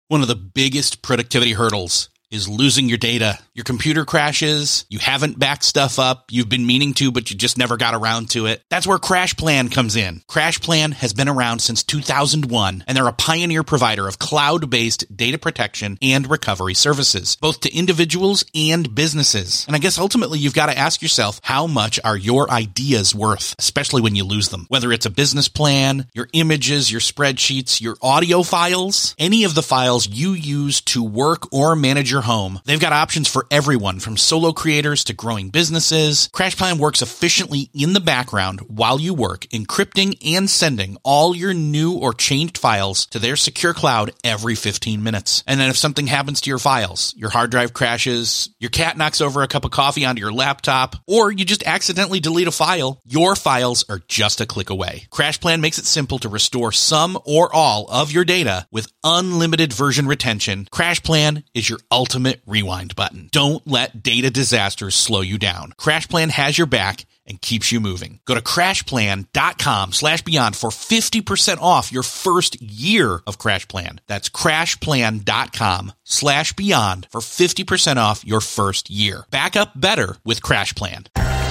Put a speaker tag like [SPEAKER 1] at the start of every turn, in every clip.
[SPEAKER 1] One of the biggest productivity hurdles is losing your data. Your computer crashes, you haven't backed stuff up, you've been meaning to, but you just never got around to it. That's where CrashPlan comes in. CrashPlan has been around since 2001, and they're a pioneer provider of cloud-based data protection and recovery services, both to individuals and businesses. And I guess ultimately you've got to ask yourself, how much are your ideas worth, especially when you lose them? Whether it's a business plan, your images, your spreadsheets, your audio files, any of the files you use to work or manage your home, they've got options for everyone from solo creators to growing businesses. CrashPlan works efficiently in the background while you work, encrypting and sending all your new or changed files to their secure cloud every 15 minutes. And then if something happens to your files, your hard drive crashes, your cat knocks over a cup of coffee onto your laptop, or you just accidentally delete a file, your files are just a click away. CrashPlan makes it simple to restore some or all of your data with unlimited version retention. CrashPlan is your ultimate rewind button. Don't let data disasters slow you down. CrashPlan has your back and keeps you moving. Go to crashplan.com/beyond for 50% off your first year of CrashPlan. That's crashplan.com/beyond for 50% off your first year. Back up better with CrashPlan.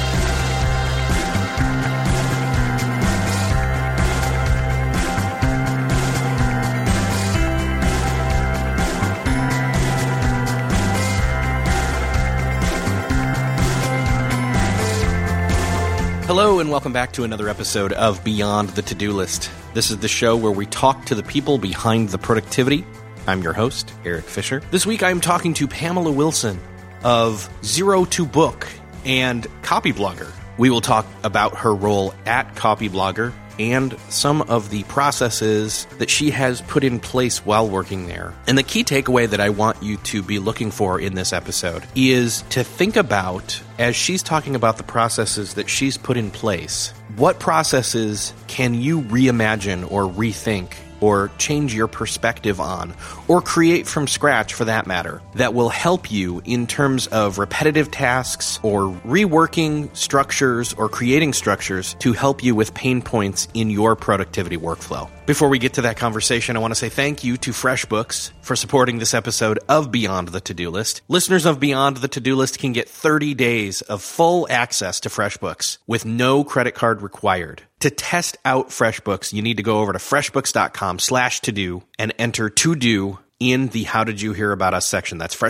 [SPEAKER 2] Hello and welcome back to another episode of Beyond the To-Do List. This is the show where we talk to the people behind the productivity. I'm your host, Eric Fisher. This week I'm talking to Pamela Wilson of Zero to Book and Copyblogger. We will talk about her role at Copyblogger and some of the processes that she has put in place while working there. And the key takeaway that I want you to be looking for in this episode is to think about, as she's talking about the processes that she's put in place, what processes can you reimagine or rethink or change your perspective on, or create from scratch for that matter, that will help you in terms of repetitive tasks or reworking structures or creating structures to help you with pain points in your productivity workflow. Before we get to that conversation, I want to say thank you to FreshBooks for supporting this episode of Beyond the To-Do List. Listeners of Beyond the To-Do List can get 30 days of full access to FreshBooks with no credit card required. To test out FreshBooks, you need to go over to freshbooks.com/todo and enter to-do in the How Did You Hear About Us section. That's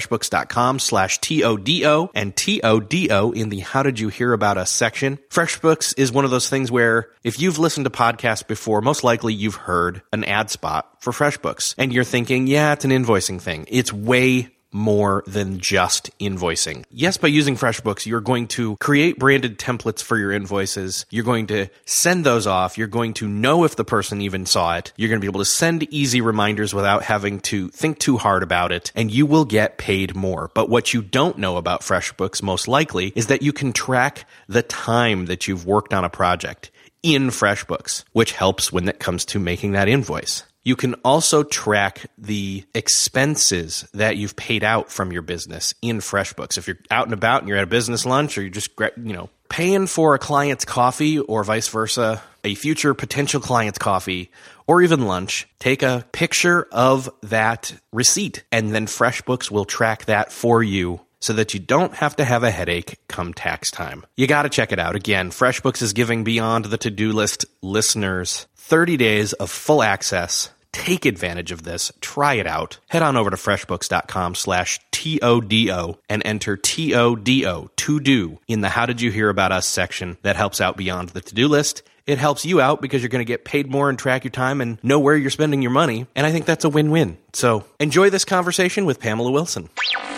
[SPEAKER 2] freshbooks.com/TODO and TODO in the How Did You Hear About Us section. FreshBooks is one of those things where if you've listened to podcasts before, most likely you've heard an ad spot for FreshBooks. And you're thinking, yeah, it's an invoicing thing. It's way more than just invoicing. Yes, by using FreshBooks, you're going to create branded templates for your invoices. You're going to send those off. You're going to know if the person even saw it. You're going to be able to send easy reminders without having to think too hard about it, and you will get paid more. But what you don't know about FreshBooks, most likely, is that you can track the time that you've worked on a project in FreshBooks, which helps when it comes to making that invoice. You can also track the expenses that you've paid out from your business in FreshBooks. If you're out and about and you're at a business lunch, or you're just, paying for a client's coffee or vice versa, a future potential client's coffee or even lunch, take a picture of that receipt, and then FreshBooks will track that for you so that you don't have to have a headache come tax time. You got to check it out. Again, FreshBooks is giving Beyond the To-Do List listeners 30 days of full access. Take advantage of this. Try it out. Head on over to freshbooks.com/TODO and enter TODO, to do, in the How Did You Hear About Us section. That helps out Beyond the To-Do List. It helps you out because you're going to get paid more and track your time and know where you're spending your money. And I think that's a win-win. So enjoy this conversation with Pamela Wilson.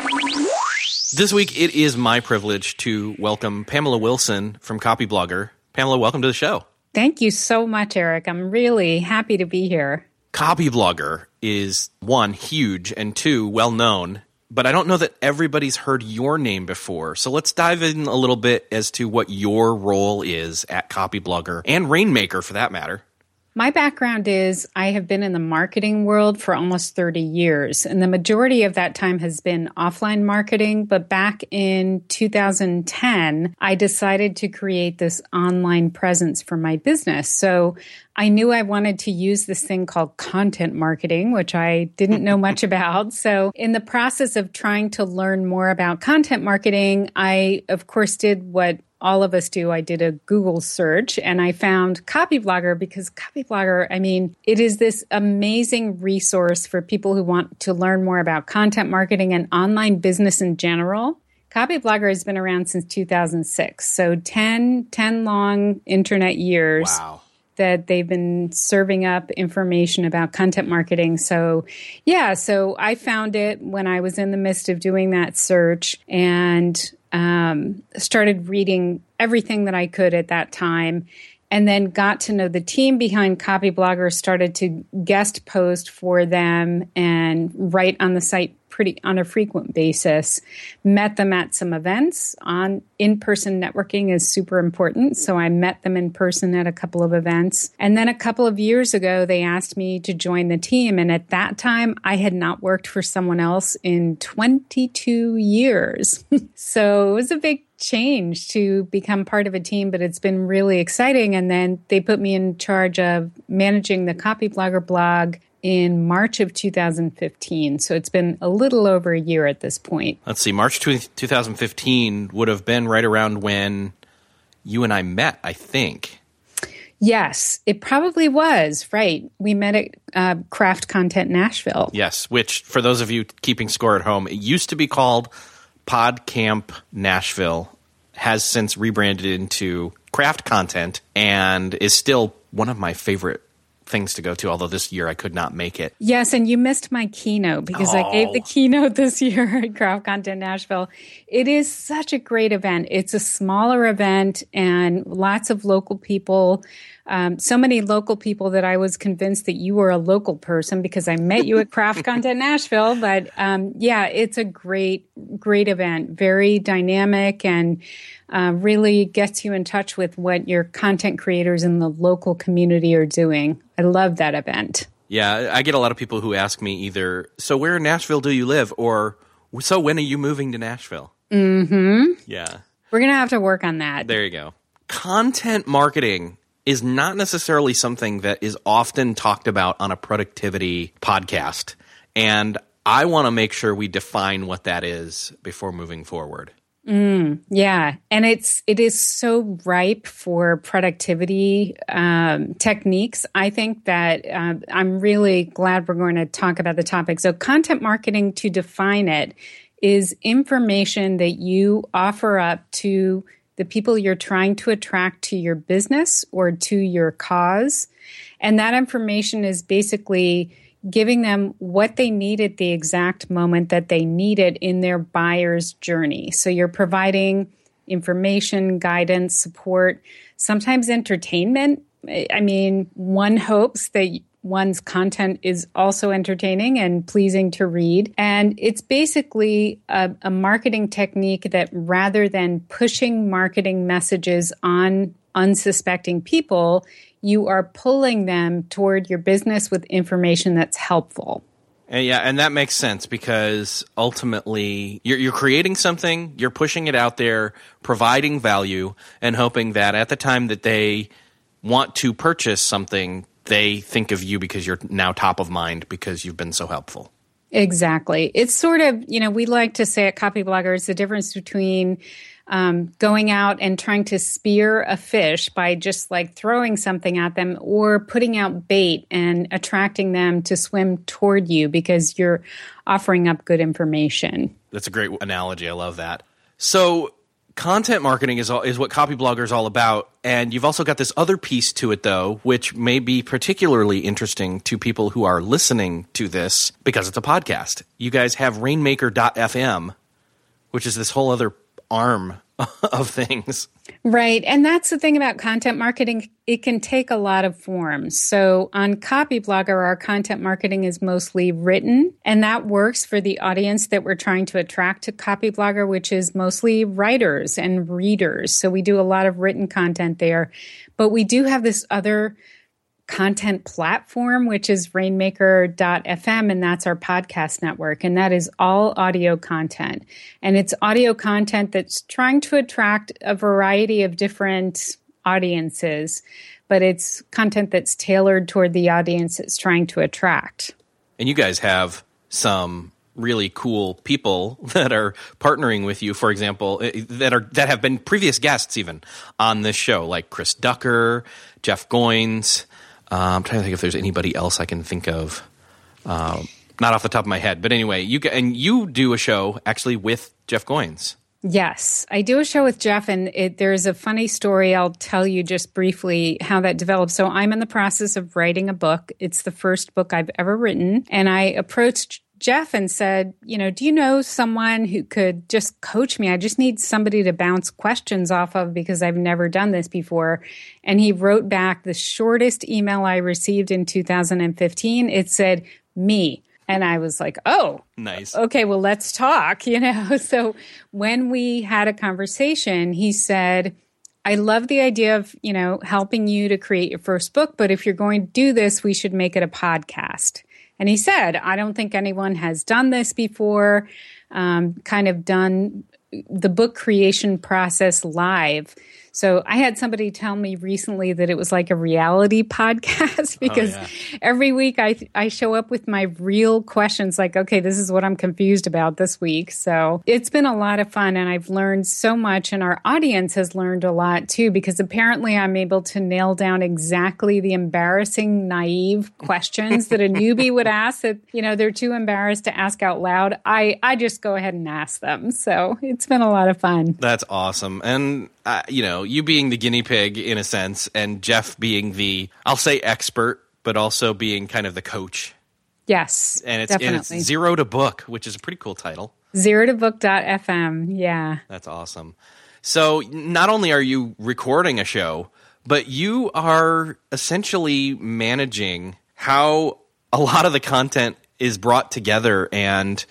[SPEAKER 2] This week, it is my privilege to welcome Pamela Wilson from Copyblogger. Pamela, welcome to the show.
[SPEAKER 3] Thank you so much, Eric. I'm really happy to be here.
[SPEAKER 2] Copyblogger is, one, huge, and two, well-known. But I don't know that everybody's heard your name before. So let's dive in a little bit as to what your role is at Copyblogger and Rainmaker, for that matter.
[SPEAKER 3] My background is I have been in the marketing world for almost 30 years, and the majority of that time has been offline marketing. But back in 2010, I decided to create this online presence for my business. So I knew I wanted to use this thing called content marketing, which I didn't know much about. So in the process of trying to learn more about content marketing, I, of course, did what all of us do. I did a Google search and I found Copyblogger because Copyblogger, I mean, it is this amazing resource for people who want to learn more about content marketing and online business in general. Copyblogger has been around since 2006. So 10 long internet years.
[SPEAKER 2] Wow.
[SPEAKER 3] That they've been serving up information about content marketing. So I found it when I was in the midst of doing that search and started reading everything that I could at that time, and then got to know the team behind Copyblogger, started to guest post for them and write on the site on a frequent basis. Met them at some events. In-person networking is super important. So I met them in person at a couple of events. And then a couple of years ago, they asked me to join the team. And at that time, I had not worked for someone else in 22 years. So it was a big change to become part of a team, but it's been really exciting. And then they put me in charge of managing the Copyblogger blog in March of 2015. So it's been a little over a year at this point.
[SPEAKER 2] Let's see, March 2015 would have been right around when you and I met, I think.
[SPEAKER 3] Yes, it probably was, right. We met at Craft Content Nashville.
[SPEAKER 2] Yes, which for those of you keeping score at home, it used to be called PodCamp Nashville, has since rebranded into Craft Content, and is still one of my favorite things to go to, although this year I could not make it.
[SPEAKER 3] Yes, and you missed my keynote because I gave the keynote this year at Craft Content Nashville. It is such a great event. It's a smaller event and lots of local people. So many local people that I was convinced that you were a local person because I met you at Craft Content Nashville. But it's a great event, very dynamic, and really gets you in touch with what your content creators in the local community are doing. I love that event.
[SPEAKER 2] Yeah, I get a lot of people who ask me either, so where in Nashville do you live? Or, so when are you moving to Nashville?
[SPEAKER 3] Mm-hmm.
[SPEAKER 2] Yeah.
[SPEAKER 3] We're going to have to work on that.
[SPEAKER 2] There you go. Content marketing is not necessarily something that is often talked about on a productivity podcast. And I want to make sure we define what that is before moving forward.
[SPEAKER 3] Yeah. And it is so ripe for productivity techniques. I think that I'm really glad we're going to talk about the topic. So content marketing, to define it, is information that you offer up to the people you're trying to attract to your business or to your cause. And that information is basically giving them what they need at the exact moment that they need it in their buyer's journey. So you're providing information, guidance, support, sometimes entertainment. I mean, one hopes that one's content is also entertaining and pleasing to read. And it's basically a marketing technique that, rather than pushing marketing messages on unsuspecting people, you are pulling them toward your business with information that's helpful.
[SPEAKER 2] And that makes sense because ultimately you're creating something, you're pushing it out there, providing value, and hoping that at the time that they want to purchase something, they think of you because you're now top of mind because you've been so helpful.
[SPEAKER 3] Exactly. It's sort of, we like to say at Copyblogger, it's the difference between going out and trying to spear a fish by just like throwing something at them, or putting out bait and attracting them to swim toward you because you're offering up good information.
[SPEAKER 2] That's a great analogy. I love that. So content marketing is what Copyblogger is all about. And you've also got this other piece to it, though, which may be particularly interesting to people who are listening to this because it's a podcast. You guys have Rainmaker.fm, which is this whole other arm of things.
[SPEAKER 3] Right. And that's the thing about content marketing. It can take a lot of forms. So on Copyblogger, our content marketing is mostly written, and that works for the audience that we're trying to attract to Copyblogger, which is mostly writers and readers. So we do a lot of written content there. But we do have this other content platform, which is Rainmaker.fm, and that's our podcast network. And that is all audio content. And it's audio content that's trying to attract a variety of different audiences, but it's content that's tailored toward the audience it's trying to attract.
[SPEAKER 2] And you guys have some really cool people that are partnering with you, for example, that have been previous guests even on this show, like Chris Ducker, Jeff Goins. I'm trying to think if there's anybody else I can think of. Not off the top of my head. But anyway, you do a show actually with Jeff Goins.
[SPEAKER 3] Yes, I do a show with Jeff, and there's a funny story I'll tell you just briefly how that developed. So I'm in the process of writing a book. It's the first book I've ever written. And I approached Jeff and said, do you know someone who could just coach me? I just need somebody to bounce questions off of because I've never done this before. And he wrote back the shortest email I received in 2015. It said, me. And I was like, oh,
[SPEAKER 2] nice.
[SPEAKER 3] Okay, well, let's talk, So when we had a conversation, he said, I love the idea of, helping you to create your first book. But if you're going to do this, we should make it a podcast. And he said, I don't think anyone has done this before, kind of done the book creation process live. So I had somebody tell me recently that it was like a reality podcast because every week I show up with my real questions like, okay, this is what I'm confused about this week. So it's been a lot of fun and I've learned so much and our audience has learned a lot too because apparently I'm able to nail down exactly the embarrassing, naive questions that a newbie would ask that, they're too embarrassed to ask out loud. I just go ahead and ask them. So it's been a lot of fun.
[SPEAKER 2] That's awesome. And you being the guinea pig in a sense, and Jeff being the, I'll say expert, but also being kind of the coach.
[SPEAKER 3] Yes,
[SPEAKER 2] and it's
[SPEAKER 3] definitely.
[SPEAKER 2] Zero to Book, which is a pretty cool title.
[SPEAKER 3] ZeroToBook.fm, yeah.
[SPEAKER 2] That's awesome. So not only are you recording a show, but you are essentially managing how a lot of the content is brought together and,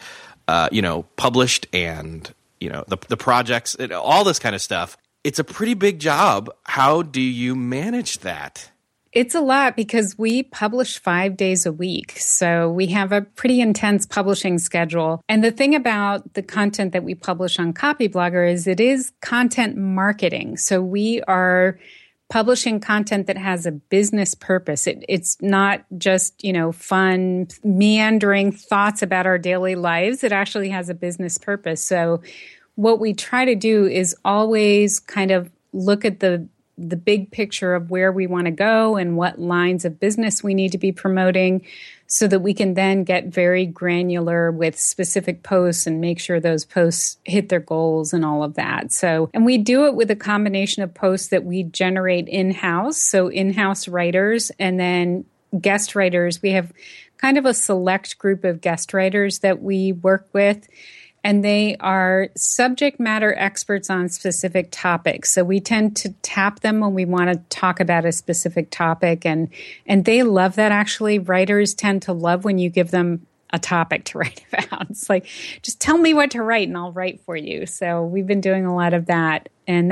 [SPEAKER 2] published and, the projects, all this kind of stuff. It's a pretty big job. How do you manage that?
[SPEAKER 3] It's a lot because we publish 5 days a week. So we have a pretty intense publishing schedule. And the thing about the content that we publish on Copyblogger is it is content marketing. So we are publishing content that has a business purpose. It's not just, fun, meandering thoughts about our daily lives. It actually has a business purpose. So what we try to do is always kind of look at the big picture of where we want to go and what lines of business we need to be promoting so that we can then get very granular with specific posts and make sure those posts hit their goals and all of that. So, and we do it with a combination of posts that we generate in-house, so in-house writers and then guest writers. We have kind of a select group of guest writers that we work with. And they are subject matter experts on specific topics. So we tend to tap them when we want to talk about a specific topic. And they love that, actually. Writers tend to love when you give them a topic to write about. It's like, just tell me what to write and I'll write for you. So we've been doing a lot of that. And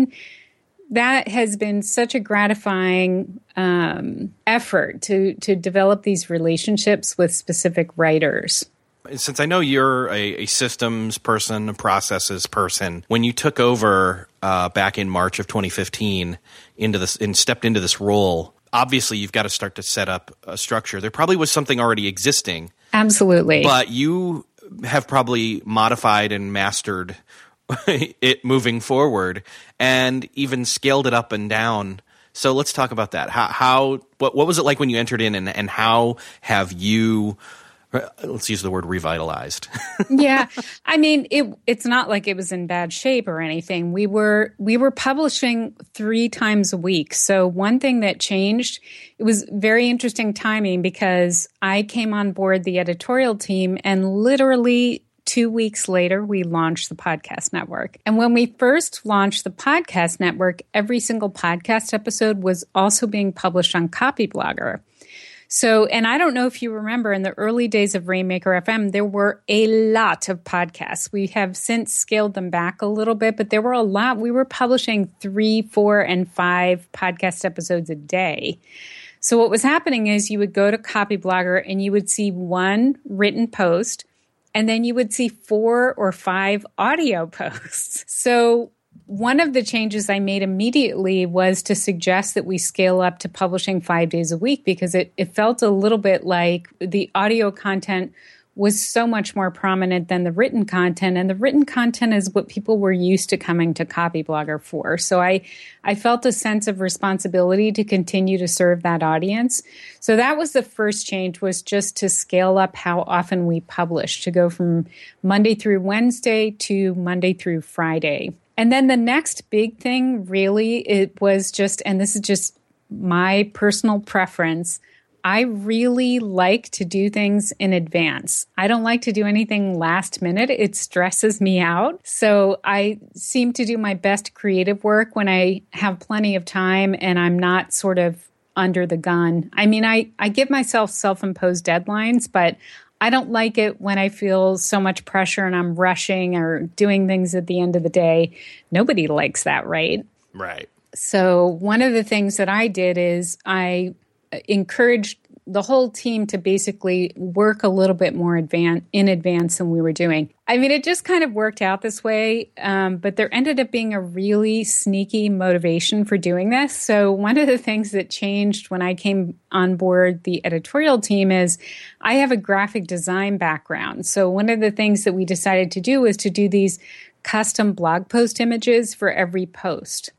[SPEAKER 3] that has been such a gratifying effort to develop these relationships with specific writers.
[SPEAKER 2] Since I know you're a systems person, a processes person, when you took over back in March of 2015 and stepped into this role, obviously you've got to start to set up a structure. There probably was something already existing.
[SPEAKER 3] Absolutely.
[SPEAKER 2] But you have probably modified and mastered it moving forward and even scaled it up and down. So let's talk about that. What was it like when you entered in and how have you... Let's use the word revitalized.
[SPEAKER 3] Yeah. I mean, it's not like it was in bad shape or anything. We were publishing 3 times a week. So one thing that changed, it was very interesting timing because I came on board the editorial team and literally 2 weeks later, we launched the podcast network. And when we first launched the podcast network, every single podcast episode was also being published on Copyblogger. So, and I don't know if you remember in the early days of Rainmaker FM, there were a lot of podcasts. We have since scaled them back a little bit, but there were a lot. We were publishing 3, 4, and 5 podcast episodes a day. So what was happening is you would go to Copyblogger and you would see one written post, and then you would see 4 or 5 audio posts. So one of the changes I made immediately was to suggest that we scale up to publishing 5 days a week, because it felt a little bit like the audio content was so much more prominent than the written content. And the written content is what people were used to coming to Copyblogger for. So I felt a sense of responsibility to continue to serve that audience. So that was the first change, was just to scale up how often we publish, to go from Monday through Wednesday to Monday through Friday. And then the next big thing, really, it was just, and this is just my personal preference, I really like to do things in advance. I don't like to do anything last minute. It stresses me out. So I seem to do my best creative work when I have plenty of time and I'm not sort of under the gun. I mean, I give myself self-imposed deadlines, but I don't like it when I feel so much pressure and I'm rushing or doing things at the end of the day. Nobody likes that, right?
[SPEAKER 2] Right.
[SPEAKER 3] So one of the things that I did is I encouraged the whole team to basically work a little bit more in advance than we were doing. I mean, it just kind of worked out this way, but there ended up being a really sneaky motivation for doing this. So one of the things that changed when I came on board the editorial team is I have a graphic design background. So one of the things that we decided to do was to do these custom blog post images for every post.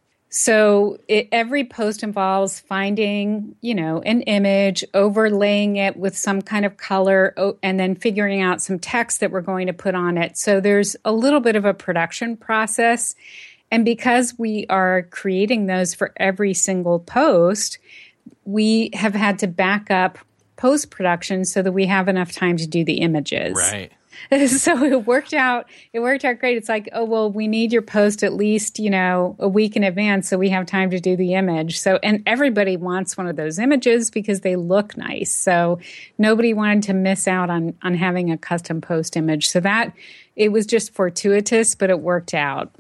[SPEAKER 3] So every post involves finding, an image, overlaying it with some kind of color, and then figuring out some text that we're going to put on it. So there's a little bit of a production process. And because we are creating those for every single post, we have had to back up post-production so that we have enough time to do the images.
[SPEAKER 2] Right.
[SPEAKER 3] So it worked out great. It's like, oh, well, we need your post at least, a week in advance so we have time to do the image. So, and everybody wants one of those images because they look nice. So nobody wanted to miss out on having a custom post image. So that, it was just fortuitous, but it worked out.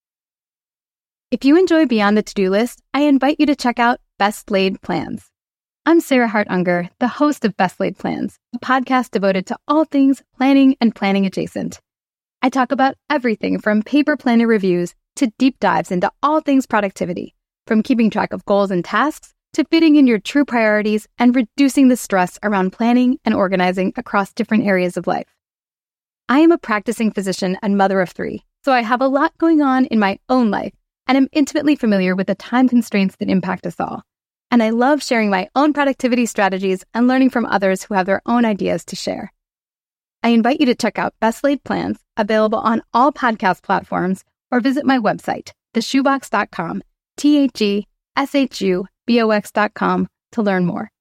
[SPEAKER 4] If you enjoy Beyond the To-Do List, I invite you to check out Best Laid Plans. I'm Sarah Hart Unger, the host of Best Laid Plans, a podcast devoted to all things planning and planning adjacent. I talk about everything from paper planner reviews to deep dives into all things productivity, from keeping track of goals and tasks to fitting in your true priorities and reducing the stress around planning and organizing across different areas of life. I am a practicing physician and mother of 3, so I have a lot going on in my own life and am intimately familiar with the time constraints that impact us all. And I love sharing my own productivity strategies and learning from others who have their own ideas to share. I invite you to check out Best Laid Plans, available on all podcast platforms, or visit my website, theshoebox.com, theshubox.com, to learn more.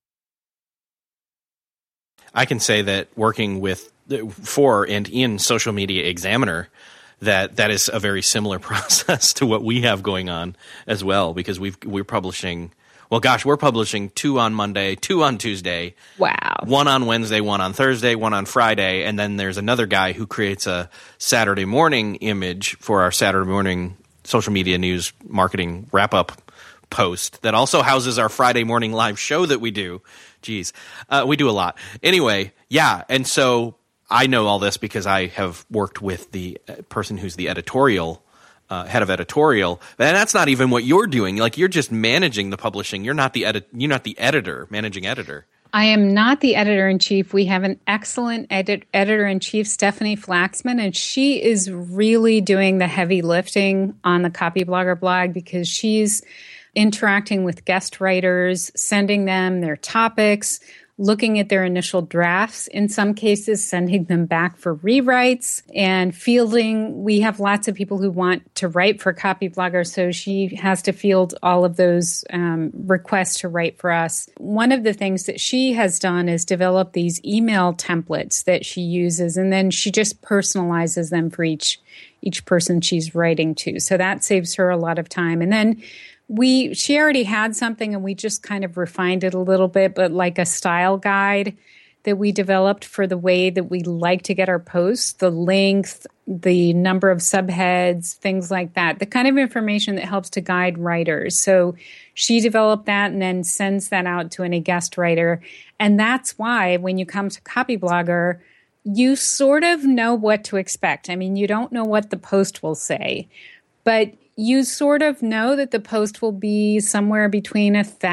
[SPEAKER 2] I can say that working for and in Social Media Examiner, that is a very similar process to what we have going on as well, because we're publishing. Well, gosh, we're publishing 2 on Monday, 2 on Tuesday.
[SPEAKER 3] Wow.
[SPEAKER 2] 1 on Wednesday, 1 on Thursday, 1 on Friday. And then there's another guy who creates a Saturday morning image for our Saturday morning social media news marketing wrap-up post that also houses our Friday morning live show that we do. Geez, we do a lot. Anyway, yeah, and so I know all this because I have worked with the person who's the editorial head of editorial, and that's not even what you're doing. Like, you're just managing the publishing. You're not the editor, managing editor.
[SPEAKER 3] I am not the editor-in-chief. We have an excellent editor-in-chief, Stephanie Flaxman, and she is really doing the heavy lifting on the Copyblogger blog because she's interacting with guest writers, sending them their topics, looking at their initial drafts, in some cases sending them back for rewrites, and fielding. We have lots of people who want to write for Copyblogger, so she has to field all of those requests to write for us. One of the things that she has done is develop these email templates that she uses, and then she just personalizes them for each person she's writing to. So that saves her a lot of time. And then she already had something and we just kind of refined it a little bit, but like a style guide that we developed for the way that we like to get our posts, the length, the number of subheads, things like that, the kind of information that helps to guide writers. So she developed that and then sends that out to any guest writer. And that's why when you come to Copyblogger, you sort of know what to expect. I mean, you don't know what the post will say, but you sort of know that the post will be somewhere between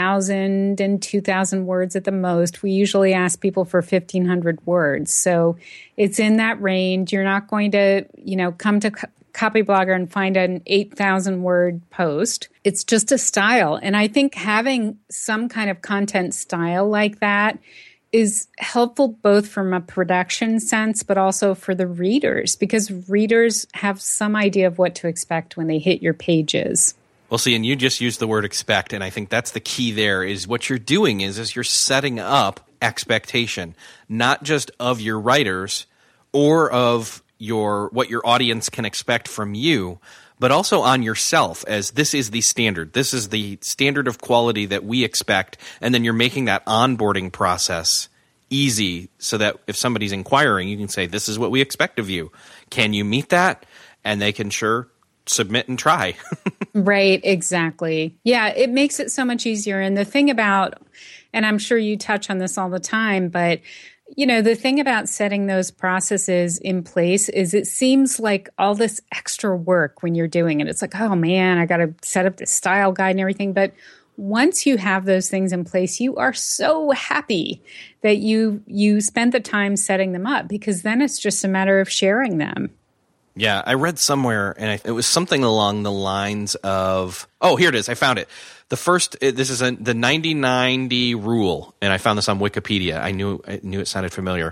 [SPEAKER 3] 1,000 and 2,000 words at the most. We usually ask people for 1,500 words. So it's in that range. You're not going to, come to Copyblogger and find an 8,000 word post. It's just a style. And I think having some kind of content style like that is helpful both from a production sense, but also for the readers, because readers have some idea of what to expect when they hit your pages.
[SPEAKER 2] Well, see, and you just used the word expect, and I think that's the key there is what you're doing is you're setting up expectation, not just of your writers or of what your audience can expect from you, but also on yourself as this is the standard. This is the standard of quality that we expect, and then you're making that onboarding process easy so that if somebody's inquiring, you can say, this is what we expect of you. Can you meet that? And they can sure submit and try.
[SPEAKER 3] Right, exactly. Yeah, it makes it so much easier. And the thing about, and I'm sure you touch on this all the time, but the thing about setting those processes in place is it seems like all this extra work when you're doing it. It's like, oh man, I got to set up this style guide and everything. But once you have those things in place, you are so happy that you spent the time setting them up, because then it's just a matter of sharing them.
[SPEAKER 2] Yeah, I read somewhere, and it was something along the lines of, oh, here it is. I found it. This is the 90-90 rule, and I found this on Wikipedia. I knew it sounded familiar.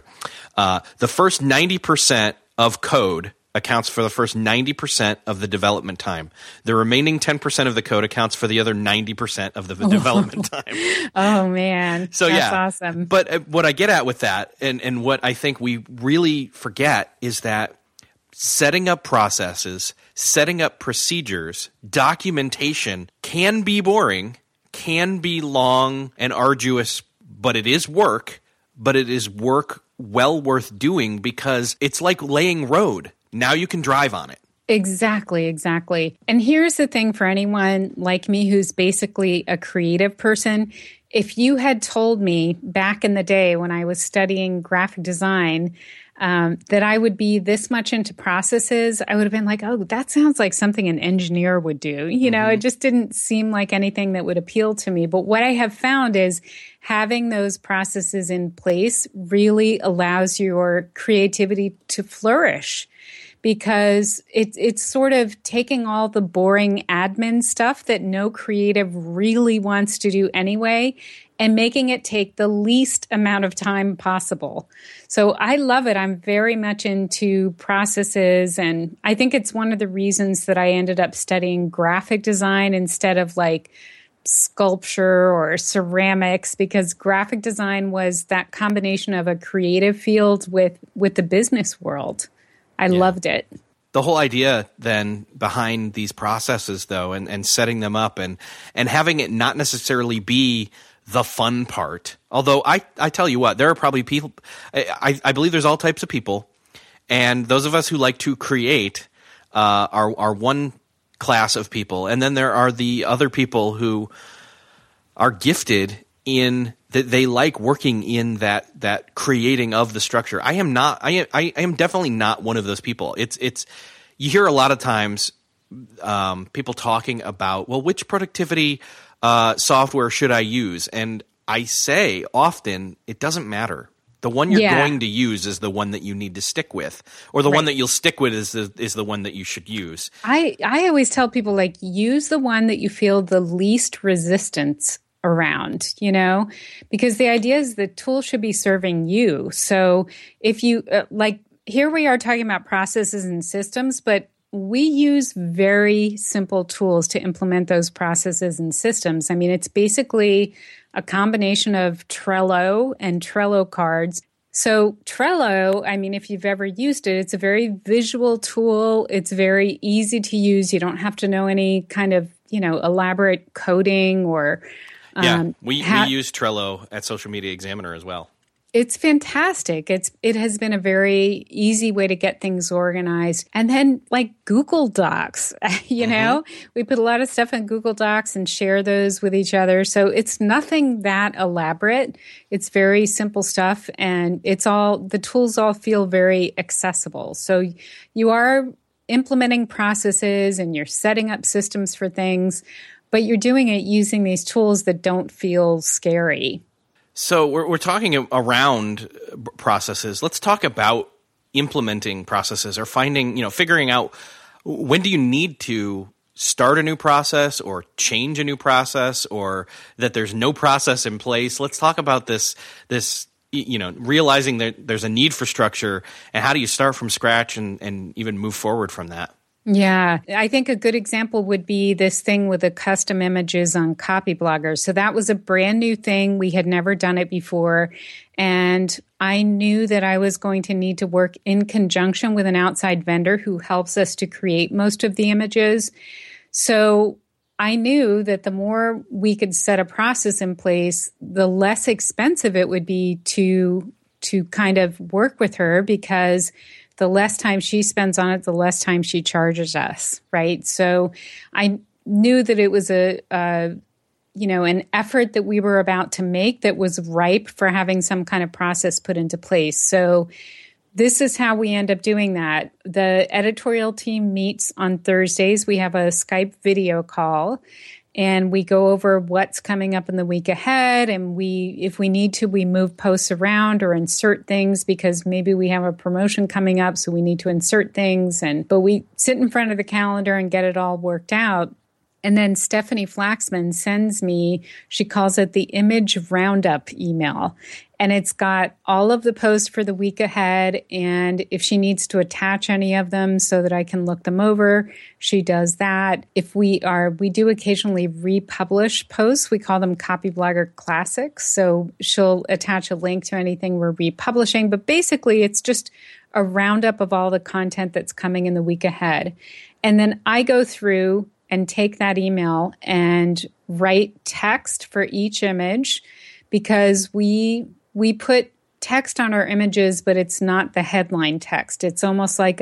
[SPEAKER 2] The first 90% of code accounts for the first 90% of the development time. The remaining 10% of the code accounts for the other 90% of the development time.
[SPEAKER 3] Oh, man.
[SPEAKER 2] So,
[SPEAKER 3] that's awesome.
[SPEAKER 2] But what I get at with that, and what I think we really forget is that setting up processes, setting up procedures, documentation can be boring, can be long and arduous, but it is work. But it is work well worth doing because it's like laying road. Now you can drive on it.
[SPEAKER 3] Exactly. And here's the thing for anyone like me who's basically a creative person. If you had told me back in the day when I was studying graphic design that I would be this much into processes, I would have been like, oh, that sounds like something an engineer would do. It just didn't seem like anything that would appeal to me. But what I have found is having those processes in place really allows your creativity to flourish, because it's sort of taking all the boring admin stuff that no creative really wants to do anyway and making it take the least amount of time possible. So I love it. I'm very much into processes, and I think it's one of the reasons that I ended up studying graphic design instead of like sculpture or ceramics, because graphic design was that combination of a creative field with the business world. I loved it.
[SPEAKER 2] The whole idea then behind these processes, though, and setting them up and having it not necessarily be the fun part. Although I tell you what, there are probably people, I believe there's all types of people, and those of us who like to create are one class of people. And then there are the other people who are gifted in that they like working in that creating of the structure. I am not. I am definitely not one of those people. It's you hear a lot of times people talking about, well, which productivity software should I use? And I say often it doesn't matter. The one you're going to use is the one that you need to stick with, or the one that you'll stick with is the one that you should use.
[SPEAKER 3] I always tell people, like, use the one that you feel the least resistance around, because the idea is the tool should be serving you. So if you here we are talking about processes and systems, but we use very simple tools to implement those processes and systems. I mean, it's basically a combination of Trello and Trello cards. So Trello, I mean, if you've ever used it, it's a very visual tool. It's very easy to use. You don't have to know any kind of, elaborate coding or...
[SPEAKER 2] we use Trello at Social Media Examiner as well.
[SPEAKER 3] It's fantastic. It has been a very easy way to get things organized. And then like Google Docs, you know, we put a lot of stuff in Google Docs and share those with each other. So it's nothing that elaborate. It's very simple stuff, and the tools all feel very accessible. So you are implementing processes and you're setting up systems for things, but you're doing it using these tools that don't feel scary.
[SPEAKER 2] So we're talking around processes. Let's talk about implementing processes or figuring out when do you need to start a new process or change a new process, or that there's no process in place. Let's talk about this, realizing that there's a need for structure, and how do you start from scratch and even move forward from that?
[SPEAKER 3] Yeah, I think a good example would be this thing with the custom images on Copyblogger. So that was a brand new thing. We had never done it before. And I knew that I was going to need to work in conjunction with an outside vendor who helps us to create most of the images. So I knew that the more we could set a process in place, the less expensive it would be to kind of work with her, because the less time she spends on it, the less time she charges us, right? So I knew that it was an effort that we were about to make that was ripe for having some kind of process put into place. So this is how we end up doing that. The editorial team meets on Thursdays. We have a Skype video call, and we go over what's coming up in the week ahead. And if we need to, we move posts around or insert things because maybe we have a promotion coming up, so we need to insert things. But we sit in front of the calendar and get it all worked out. And then Stephanie Flaxman sends me, she calls it the image roundup email. And it's got all of the posts for the week ahead. And if she needs to attach any of them so that I can look them over, she does that. If we do occasionally republish posts. We call them Copyblogger Classics. So she'll attach a link to anything we're republishing. But basically, it's just a roundup of all the content that's coming in the week ahead. And then I go through and take that email and write text for each image, because we put text on our images, but it's not the headline text. It's almost like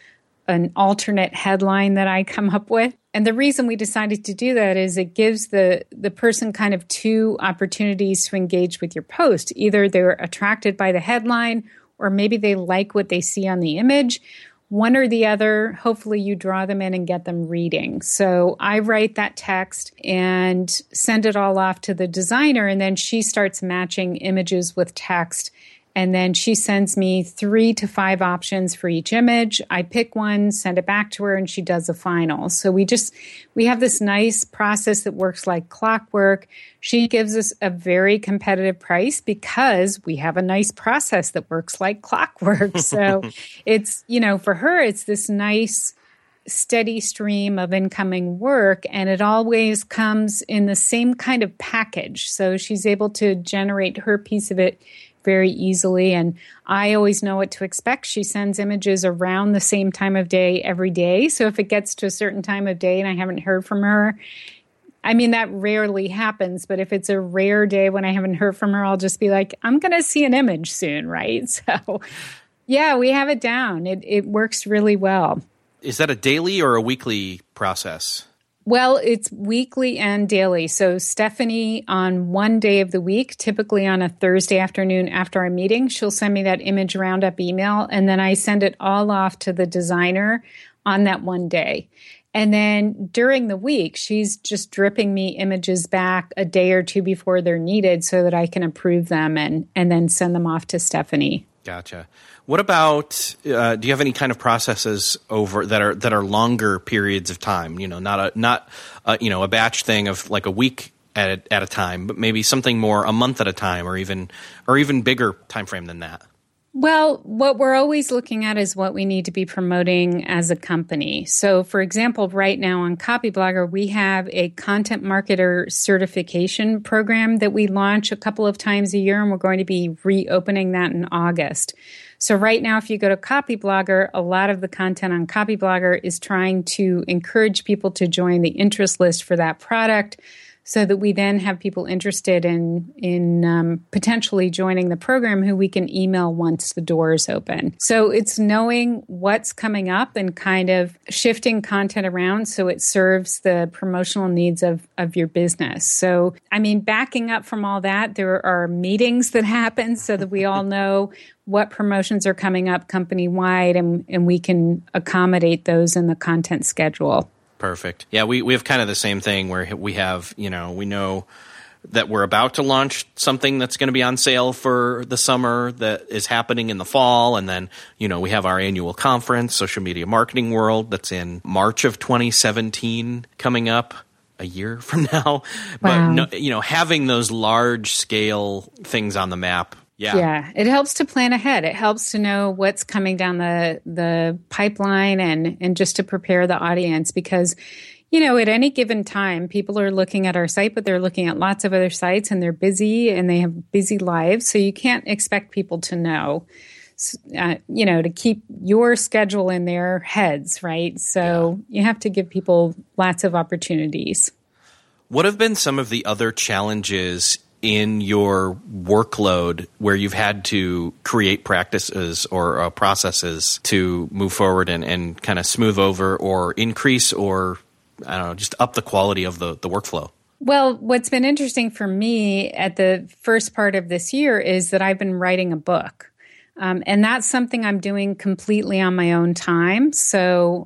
[SPEAKER 3] an alternate headline that I come up with. And the reason we decided to do that is it gives the person kind of two opportunities to engage with your post. Either they're attracted by the headline, or maybe they like what they see on the image. One or the other, hopefully you draw them in and get them reading. So I write that text and send it all off to the designer, and then she starts matching images with text. And then she sends me 3 to 5 options for each image. I pick one, send it back to her, and she does a final. So we have this nice process that works like clockwork. She gives us a very competitive price because we have a nice process that works like clockwork. So it's, for her, it's this nice steady stream of incoming work, and it always comes in the same kind of package. So she's able to generate her piece of it very easily, and I always know what to expect. She sends images around the same time of day every day. So if it gets to a certain time of day and I haven't heard from her, I mean, that rarely happens, but if it's a rare day when I haven't heard from her, I'll just be like, I'm going to see an image soon, right? So yeah, we have it down. It works really well.
[SPEAKER 2] Is that a daily or a weekly process?
[SPEAKER 3] Well, it's weekly and daily. So Stephanie, on one day of the week, typically on a Thursday afternoon after our meeting, she'll send me that image roundup email, and then I send it all off to the designer on that one day. And then during the week, she's just dripping me images back a day or two before they're needed so that I can approve them and then send them off to Stephanie.
[SPEAKER 2] Gotcha. What about, do you have any kind of processes over that are longer periods of time? Not a batch thing of like a week at a time, but maybe something more a month at a time, or even bigger time frame than that.
[SPEAKER 3] Well, what we're always looking at is what we need to be promoting as a company. So, for example, right now on Copyblogger, we have a content marketer certification program that we launch a couple of times a year, and we're going to be reopening that in August. So right now, if you go to Copyblogger, a lot of the content on Copyblogger is trying to encourage people to join the interest list for that product. so that we then have people interested in potentially joining the program who we can email once the doors open. So it's knowing what's coming up and kind of shifting content around so it serves the promotional needs of your business. So, I mean, backing up from all that, there are meetings that happen so that we all know what promotions are coming up company-wide, and we can accommodate those in the content schedule.
[SPEAKER 2] Perfect. Yeah, we have kind of the same thing where we have, we know that we're about to launch something that's going to be on sale for the summer that is happening in the fall. And then, we have our annual conference, Social Media Marketing World, that's in March of 2017 coming up a year from now.
[SPEAKER 3] Wow.
[SPEAKER 2] But, having those large scale things on the map.
[SPEAKER 3] Yeah, it helps to plan ahead. It helps to know what's coming down the pipeline and just to prepare the audience because, at any given time, people are looking at our site, but they're looking at lots of other sites and they're busy and they have busy lives. So you can't expect people to know, to keep your schedule in their heads, right? So you have to give people lots of opportunities.
[SPEAKER 2] What have been some of the other challenges in your workload where you've had to create practices or processes to move forward and kind of smooth over or increase or, I don't know, just up the quality of the workflow?
[SPEAKER 3] Well, what's been interesting for me at the first part of this year is that I've been writing a book. And that's something I'm doing completely on my own time. So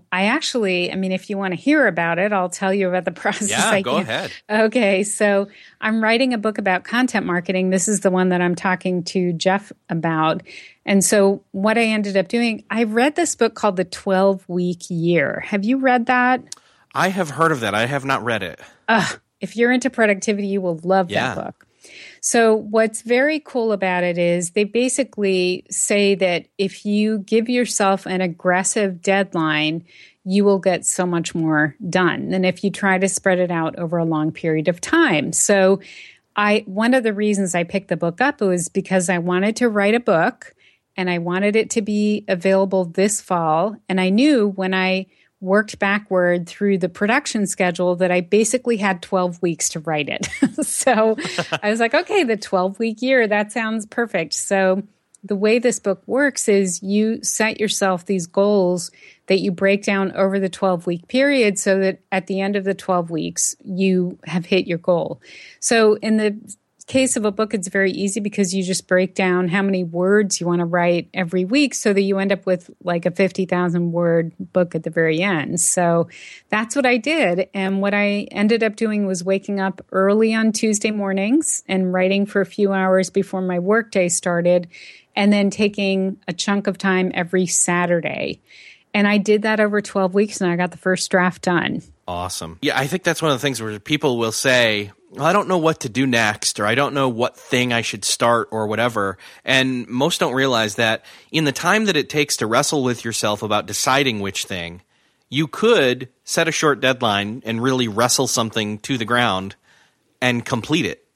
[SPEAKER 3] if you want to hear about it, I'll tell you about the process.
[SPEAKER 2] Yeah, go ahead.
[SPEAKER 3] Okay. So I'm writing a book about content marketing. This is the one that I'm talking to Jeff about. And so what I ended up doing, I read this book called The 12-Week Year. Have you read that?
[SPEAKER 2] I have heard of that. I have not read it.
[SPEAKER 3] If you're into productivity, you will love that book. So what's very cool about it is they basically say that if you give yourself an aggressive deadline, you will get so much more done than if you try to spread it out over a long period of time. So one of the reasons I picked the book up was because I wanted to write a book and I wanted it to be available this fall. And I knew when I worked backward through the production schedule that I basically had 12 weeks to write it. So I was like, okay, the 12-week year, that sounds perfect. So the way this book works is you set yourself these goals that you break down over the 12-week period so that at the end of the 12 weeks, you have hit your goal. So in the case of a book, it's very easy because you just break down how many words you want to write every week so that you end up with like a 50,000 word book at the very end. So that's what I did. And what I ended up doing was waking up early on Tuesday mornings and writing for a few hours before my workday started, and then taking a chunk of time every Saturday. And I did that over 12 weeks and I got the first draft done.
[SPEAKER 2] Awesome. Yeah, I think that's one of the things where people will say, well, I don't know what to do next, or I don't know what thing I should start or whatever. And most don't realize that in the time that it takes to wrestle with yourself about deciding which thing, you could set a short deadline and really wrestle something to the ground and complete it.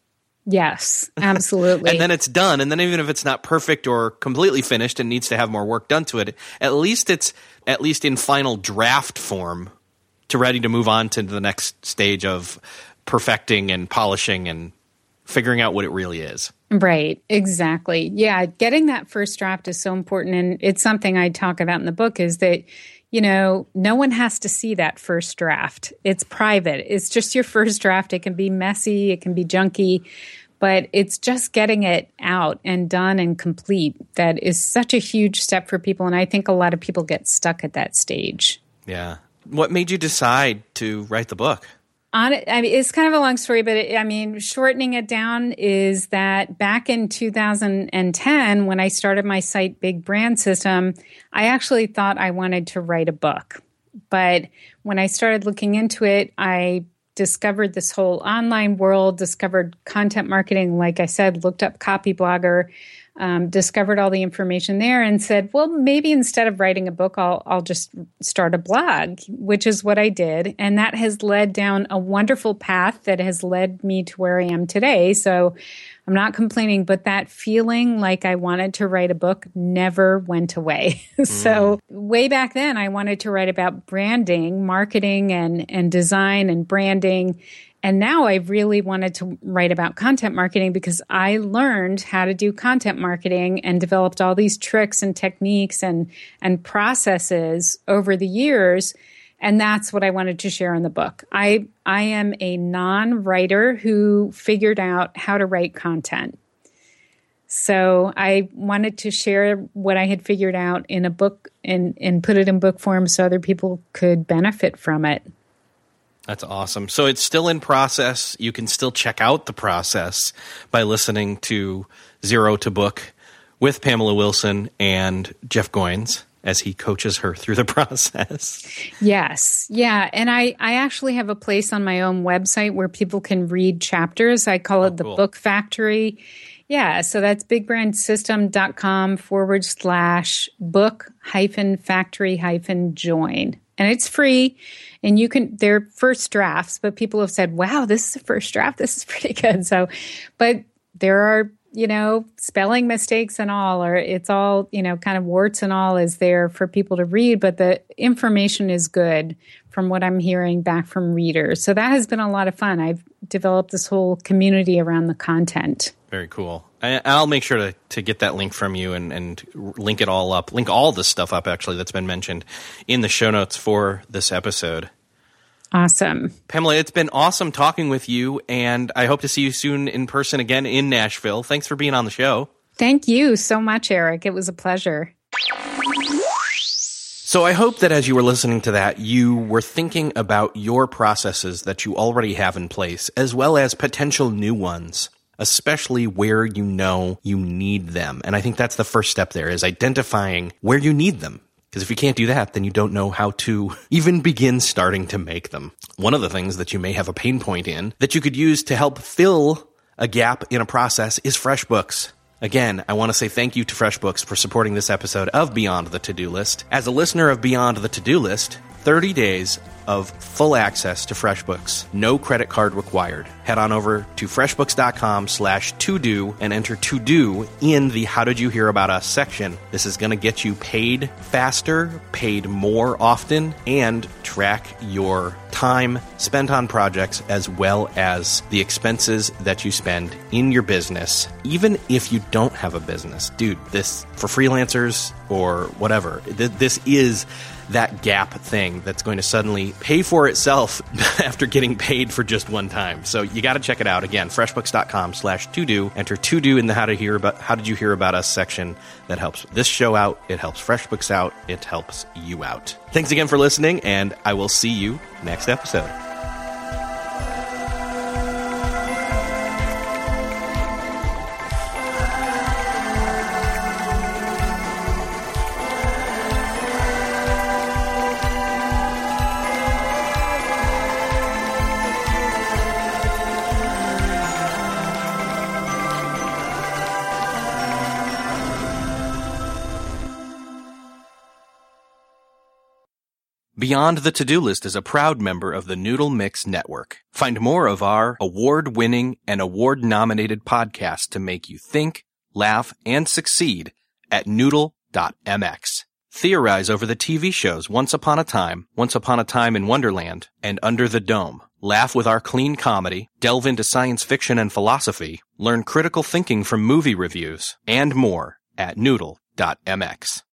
[SPEAKER 3] Yes, absolutely.
[SPEAKER 2] And then it's done. And then even if it's not perfect or completely finished and needs to have more work done to it, at least it's at least in final draft form to ready to move on to the next stage of perfecting and polishing and figuring out what it really is.
[SPEAKER 3] Right, exactly. Yeah, getting that first draft is so important. And it's something I talk about in the book is that, no one has to see that first draft. It's private. It's just your first draft. It can be messy. It can be junky. But it's just getting it out and done and complete that is such a huge step for people. And I think a lot of people get stuck at that stage.
[SPEAKER 2] Yeah. What made you decide to write the book?
[SPEAKER 3] It's kind of a long story, but shortening it down is that back in 2010, when I started my site, Big Brand System, I actually thought I wanted to write a book. But when I started looking into it, I discovered this whole online world, discovered content marketing, like I said, looked up Copyblogger, discovered all the information there and said, well, maybe instead of writing a book, I'll just start a blog, which is what I did. And that has led down a wonderful path that has led me to where I am today. So I'm not complaining, but that feeling like I wanted to write a book never went away. So way back then, I wanted to write about branding, marketing, and design and branding. And now I really wanted to write about content marketing because I learned how to do content marketing and developed all these tricks and techniques and processes over the years. And that's what I wanted to share in the book. I am a non-writer who figured out how to write content. So I wanted to share what I had figured out in a book and put it in book form so other people could benefit from it.
[SPEAKER 2] That's awesome. So it's still in process. You can still check out the process by listening to Zero to Book with Pamela Wilson and Jeff Goins as he coaches her through the process.
[SPEAKER 3] Yes. Yeah. And I actually have a place on my own website where people can read chapters. I call it the Book Factory. Yeah. So that's bigbrandsystems.com/book-factory-join. And it's free. And you can, they're first drafts, but people have said, wow, this is a first draft. This is pretty good. So, but there are, spelling mistakes and all, or it's all, kind of warts and all is there for people to read, but the information is good from what I'm hearing back from readers. So that has been a lot of fun. I've developed this whole community around the content.
[SPEAKER 2] Very cool. I'll make sure to get that link from you and link it all up, link all this stuff up actually that's been mentioned in the show notes for this episode.
[SPEAKER 3] Awesome.
[SPEAKER 2] Pamela, it's been awesome talking with you, and I hope to see you soon in person again in Nashville. Thanks for being on the show.
[SPEAKER 3] Thank you so much, Eric. It was a pleasure.
[SPEAKER 2] So I hope that as you were listening to that, you were thinking about your processes that you already have in place, as well as potential new ones, especially where you know you need them. And I think that's the first step there, is identifying where you need them. Because if you can't do that, then you don't know how to even begin starting to make them. One of the things that you may have a pain point in that you could use to help fill a gap in a process is FreshBooks. Again, I want to say thank you to FreshBooks for supporting this episode of Beyond the To-Do List. As a listener of Beyond the To-Do List, 30 days of full access to FreshBooks. No credit card required. Head on over to freshbooks.com/todo and enter to do in the How Did You Hear About Us section. This is going to get you paid faster, paid more often, and track your time spent on projects as well as the expenses that you spend in your business, even if you don't have a business. Dude, this for freelancers or whatever, this is that gap thing that's going to suddenly pay for itself after getting paid for just one time. So you got to check it out. Again, freshbooks.com/todo. Enter to do in the How Did You Hear About Us section. That helps this show out. It helps FreshBooks out. It helps you out. Thanks again for listening, and I will see you next episode. Beyond the To-Do List is a proud member of the Noodle Mix Network. Find more of our award-winning and award-nominated podcasts to make you think, laugh, and succeed at noodle.mx. Theorize over the TV shows Once Upon a Time in Wonderland, and Under the Dome. Laugh with our clean comedy, delve into science fiction and philosophy, learn critical thinking from movie reviews, and more at noodle.mx.